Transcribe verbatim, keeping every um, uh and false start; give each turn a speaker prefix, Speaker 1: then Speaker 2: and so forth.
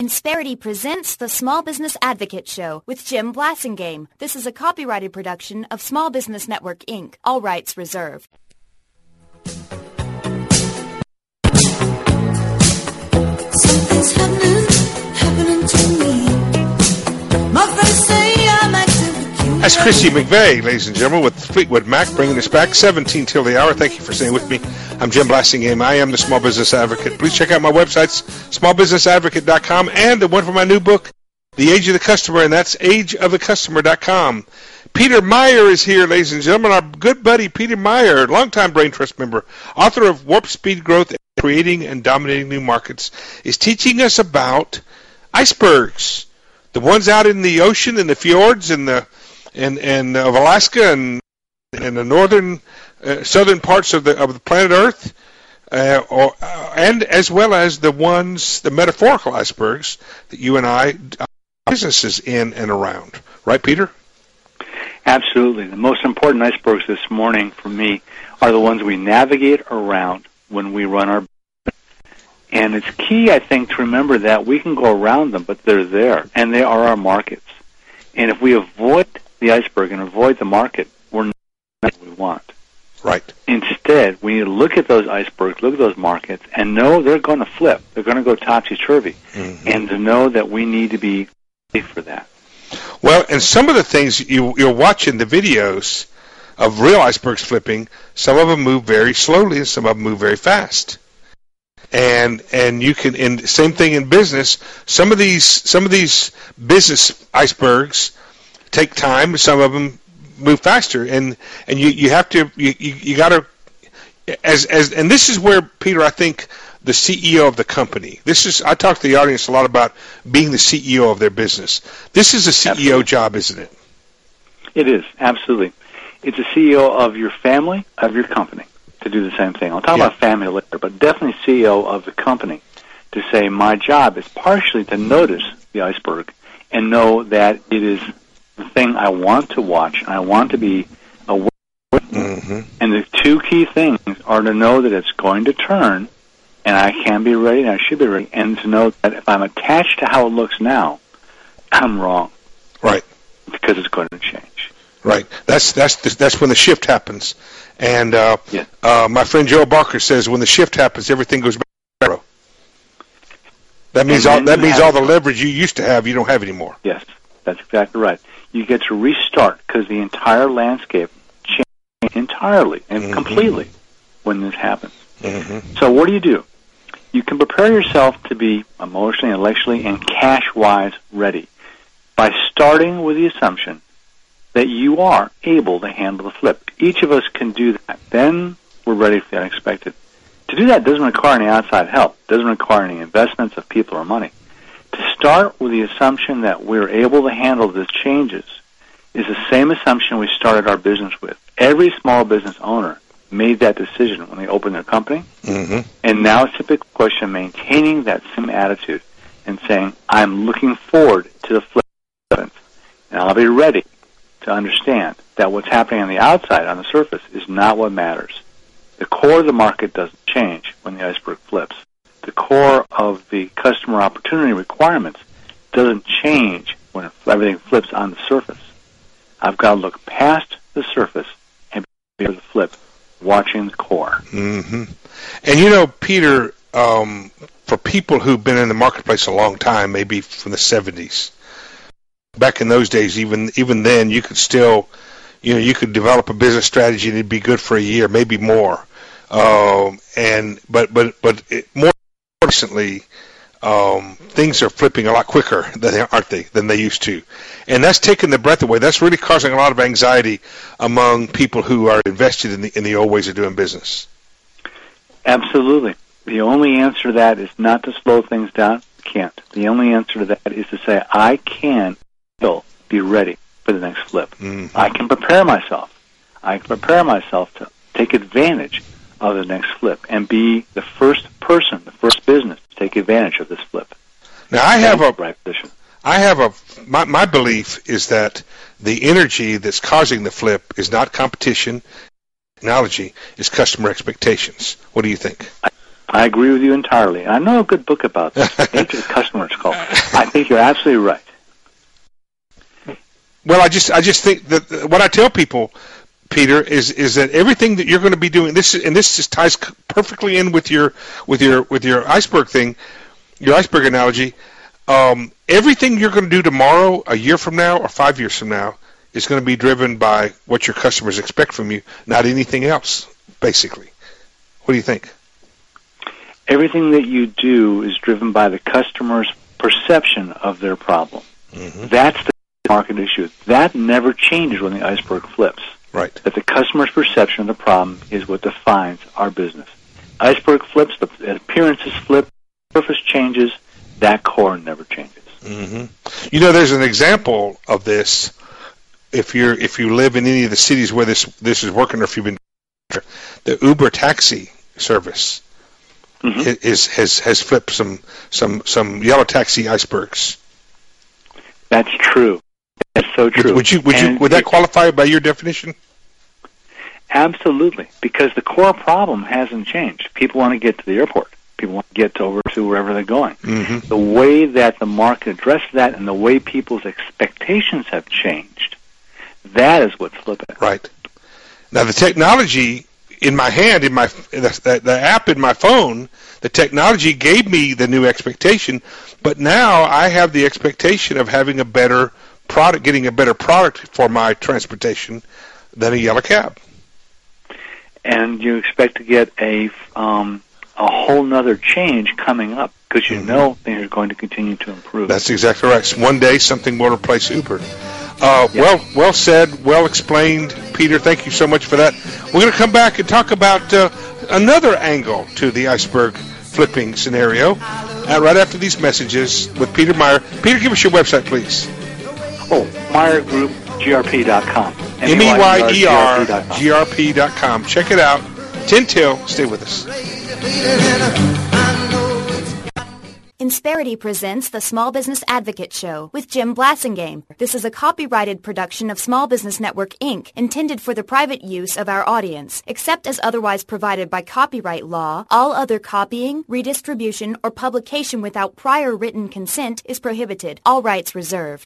Speaker 1: Insperity presents the Small Business Advocate Show with Jim Blasingame. This is a copyrighted production of Small Business Network, Incorporated. All rights reserved.
Speaker 2: Something's happening, happening to me. My friends say I'm acting peculiar.
Speaker 3: That's Christy McVeigh, ladies and gentlemen, with Fleetwood Mac, bringing us back seventeen till the hour. Thank you for staying with me. I'm Jim Blasingame. I am the Small Business Advocate. Please check out my websites, small business advocate dot com, and the one for my new book, The Age of the Customer, and that's age of the customer dot com. Peter Meyer is here, ladies and gentlemen. Our good buddy Peter Meyer, longtime Brain Trust member, author of Warp Speed Growth, Creating and Dominating New Markets, is teaching us about icebergs, the ones out in the ocean, in the fjords, and the and and of Alaska and and the northern uh, southern parts of the of the planet Earth, uh, or, uh, and as well as the ones, the metaphorical icebergs that you and I uh, businesses in and around. Right, Peter?
Speaker 4: Absolutely. The most important icebergs this morning for me are the ones we navigate around when we run our business. And it's key, I think, to remember that we can go around them, but they're there, and they are our markets. And if we avoid the iceberg and avoid the market, we're not what we want.
Speaker 3: Right.
Speaker 4: Instead, we need to look at those icebergs, look at those markets, and know they're going to flip. They're going to go topsy-turvy. Mm-hmm. And to know that we need to be ready for that.
Speaker 3: Well, and some of the things you, you're watching the videos of real icebergs flipping, some of them move very slowly and some of them move very fast. And and you can, and same thing in business. Some of these some of these business icebergs take time. Some of them move faster, and and you, you have to you you, you got to as as and this is where, Peter, I think the C E O of the company. This is I talk to the audience a lot about being the C E O of their business. This is a C E O absolutely. Job, isn't it?
Speaker 4: It is, absolutely. It's a C E O of your family, of your company, to do the same thing. I'll talk yeah. about family later, but definitely C E O of the company to say my job is partially to notice the iceberg and know that it is the thing I want to watch and I want to be aware of. Mm-hmm. And the two key things are to know that it's going to turn and I can be ready and I should be ready, and to know that if I'm attached to how it looks now, I'm wrong.
Speaker 3: Right.
Speaker 4: Because it's going to change.
Speaker 3: Right. That's that's the, that's when the shift happens. And uh,
Speaker 4: yeah.
Speaker 3: uh, my friend Joe Barker says when the shift happens, everything goes back to zero. That means all that means all the leverage you used to have, you don't have anymore.
Speaker 4: Yes, that's exactly right. You get to restart because the entire landscape changes entirely and mm-hmm. completely when this happens. Mm-hmm. So what do you do? You can prepare yourself to be emotionally, intellectually, and cash-wise ready by starting with the assumption that you are able to handle the flip. Each of us can do that. Then we're ready for the unexpected. To do that doesn't require any outside help. It doesn't require any investments of people or money. To start with the assumption that we're able to handle the changes is the same assumption we started our business with. Every small business owner made that decision when they opened their company, mm-hmm. and now it's a big question of maintaining that same attitude and saying, I'm looking forward to the flip, and I'll be ready to understand that what's happening on the outside, on the surface, is not what matters. The core of the market doesn't change when the iceberg flips. The core of the customer opportunity requirements doesn't change when everything flips on the surface. I've got to look past the surface and be able to flip, watching the core.
Speaker 3: Mm-hmm. And you know, Peter, um, for people who've been in the marketplace a long time, maybe from the seventies, back in those days, even even then, you could still, you know, you could develop a business strategy and it'd be good for a year, maybe more. Um, and but but but it, more recently, um, things are flipping a lot quicker than they, aren't they than they used to, and that's taking the breath away. That's really causing a lot of anxiety among people who are invested in the in the old ways of doing business.
Speaker 4: Absolutely. The only answer to that is not to slow things down. Can't. The only answer to that is to say I can still be ready for the next flip. Mm-hmm. I can prepare myself. I can prepare myself to take advantage of the next flip and be the first person, the first business to take advantage of this flip.
Speaker 3: Now, I have a
Speaker 4: right position.
Speaker 3: I have a my, my belief is that the energy that's causing the flip is not competition, technology, is customer expectations. What do you think?
Speaker 4: I, I agree with you entirely. I know a good book about this. Age of the Customer, it's called. I think you're absolutely right.
Speaker 3: Well, I just I just think that what I tell people, Peter, is is that everything that you're going to be doing this, and this just ties perfectly in with your with your with your iceberg thing, your iceberg analogy. Um, everything you're going to do tomorrow, a year from now, or five years from now, is going to be driven by what your customers expect from you, not anything else. Basically, what do you think?
Speaker 4: Everything that you do is driven by the customer's perception of their problem. Mm-hmm. That's the market issue. That never changes when the iceberg flips.
Speaker 3: Right.
Speaker 4: That the customer's perception of the problem is what defines our business. Iceberg flips, the appearances flip, the surface changes, that core never changes.
Speaker 3: Mm-hmm. You know, there's an example of this. If you're if you live in any of the cities where this this is working, or if you've been the Uber taxi service mm-hmm. is has has flipped some some some yellow taxi icebergs.
Speaker 4: That's true. That's so true.
Speaker 3: Would, would you would and you would that qualify by your definition?
Speaker 4: Absolutely, because the core problem hasn't changed. People want to get to the airport. People want to get over to wherever they're going. Mm-hmm. The way that the market addresses that and the way people's expectations have changed, that is what's flipping.
Speaker 3: Right. Now, the technology in my hand, in my the, the app in my phone, the technology gave me the new expectation, but now I have the expectation of having a better product, getting a better product for my transportation than a yellow cab.
Speaker 4: And you expect to get a um, a whole nother change coming up because you mm-hmm. know things are going to continue to improve.
Speaker 3: That's exactly right. One day something will replace Uber. Uh, yep. Well, well said, well explained, Peter. Thank you so much for that. We're going to come back and talk about uh, another angle to the iceberg flipping scenario uh, right after these messages with Peter Meyer. Peter, give us your website, please.
Speaker 4: Oh, Meyer Group G R P dot com.
Speaker 3: M E Y E R G R P dot com. Check it out. ten till. Stay with us.
Speaker 1: Insperity presents the Small Business Advocate Show with Jim Blasingame. This is a copyrighted production of Small Business Network, Incorporated, intended for the private use of our audience. Except as otherwise provided by copyright law, all other copying, redistribution, or publication without prior written consent is prohibited. All rights reserved.